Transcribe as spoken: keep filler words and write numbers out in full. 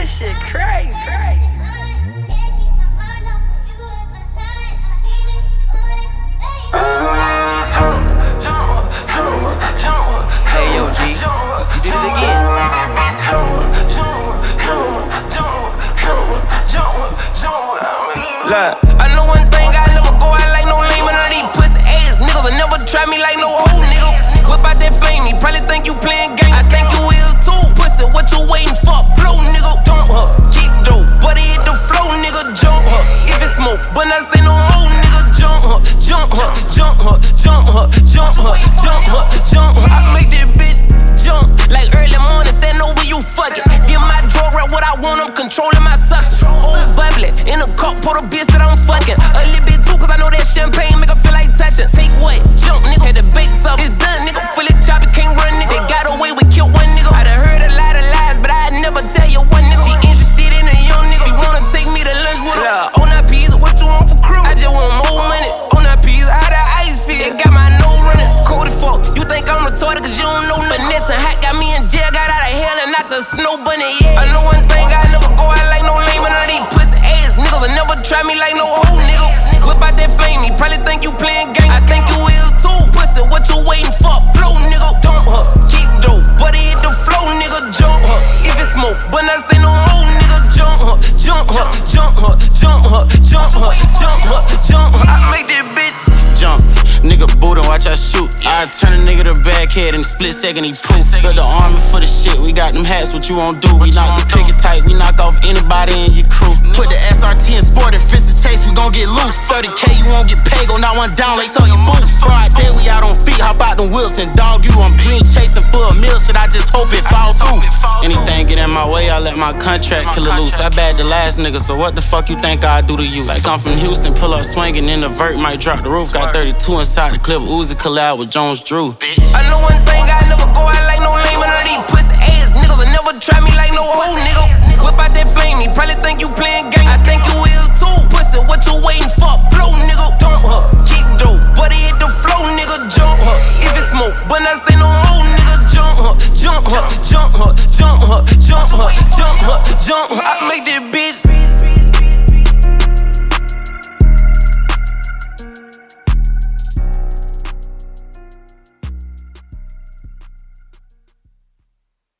this shit crazy, crazy. Hey yo, G, you did it again. Look, I know one thing, I never go out like no lame, and none of these pussy ass niggas will never try me like no old nigga. Whip out that fame, he probably think you playing games. I think you will too. Pussy, what you waiting for? Blow, nigga, dump her. Kick though, but it hit the flow, nigga, jump her. If it smoke, but I say no more, nigga, jump her, jump her, jump her, jump her, jump her, jump her, jump her. I make that bitch jump like early morning, stand over you fucking. Give my drug right what I want, I'm controlling my substance. Old bubbly, in a cup, pour the bitch that I'm fucking. A little bit too, cause I know that champagne make her feel like touching. Take what? Jump, nigga, had to bake some. It's done, nigga, fully chopped, can't run, nigga. They got away with killed one nigga. I done heard a lot of lies, but I'd never tell you one nigga. She interested in a young nigga, she wanna take me to lunch with her. Yeah, on that pizza, what you want for crew? I just want more money. On that pizza, how that ice feel? It got my nose running. Cold as fuck, you think I'm retarded cause you don't know nothing. Vanessa Hot got me in jail, got out of hell and knocked the snow bunny, yeah. I know one thing, I never go out like no lame, and none of these pussy ass niggas will never try me like no old nigga. Whip out that fame, he probably think you playing games. I think you will too. Pussy, what you waiting for? Blow, nigga, dump her. Kick though, but it hit the flow, nigga, jump her. If it smoke, but I say no more, nigga, jump her, jump her, jump her, jump her, jump her, jump her, jump her. I make that bitch jump. Nigga boot and watch I shoot. I turn a nigga to backhead in a split second, he poof. Got the army for the shit, we got them hats, what you won't do? We knock the picket tight, we knock off anybody in your crew. Put the S R T in sport and fist the chase, we gon' get loose. thirty K, you won't get paid, go not one down, lace on your boots. Broad day, we out on feet, hop out them wheels and dog you. I'm clean chasing for a meal, shit, I just hope it falls through. Anything get in my way, I let my contract kill it loose. I bad the last nigga, so what the fuck you think I do to you? Like I'm from Houston, pull up swinging in the vert, might drop the roof. Got thirty-two inside the clip, Uzi collab with Jones Drew. I know one thing, I never go out like no lame, and none of these pussy ass niggas will never try me like no old nigga. Whip out that flame, he probably think you playing games. I think you will too. Pussy, what you waiting for? Blow, nigga, dump her. Kick though, but it hit the flow, nigga, jump her. If it smoke, but I say no more, nigga, jump her, jump her, jump her, jump her, jump her, jump her, jump her. I make that